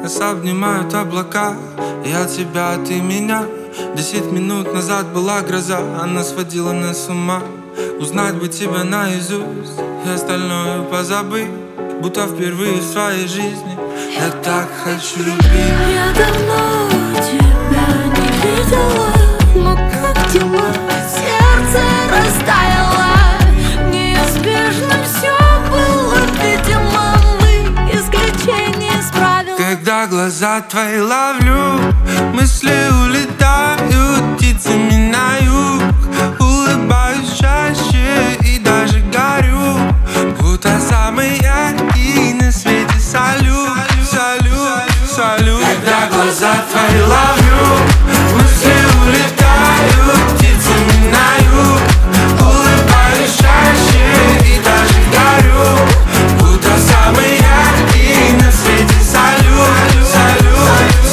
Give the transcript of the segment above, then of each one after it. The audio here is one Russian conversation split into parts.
Нас обнимают облака, я тебя, ты меня. 10 минут назад была гроза, она сводила нас с ума. Узнать бы тебя наизусть и остальное позабыть, будто впервые в своей жизни я так хочу любить. Я давно тебя не видела, но как дела? Сердце растаяло, неизбежно все было, видимо, мы исключение из правил. Когда глаза твои ловлю, мысли улетают птицами на юг. Улыбаюсь чаще и даже горю, будто самый яркий на свете салют, салют, салют. Когда глаза твои ловлю, мысли улетают птицами на юг. Улыбаюсь чаще и даже горю, будто самый яркий на свете салют, салют,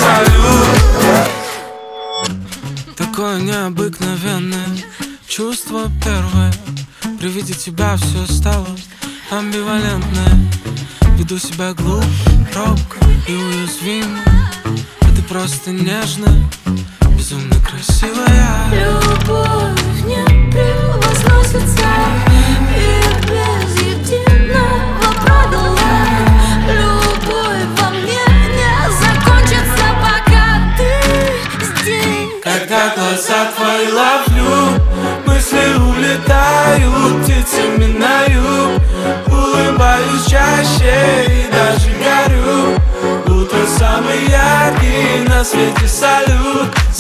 салют. Такое необыкновенное чувство первое. При виде тебя все стало амбивалентное. Веду себя глупо, робко и уязвимо, а ты просто нежная, безумно красивая. Любовь не превозносится и без единого правила. Любовь во мне не закончится, пока ты здесь. Когда глаза твои ловлю, мысли улетают птицами на юг. Улыбаюсь чаще и даже горю, будто самый яркий на свете салют,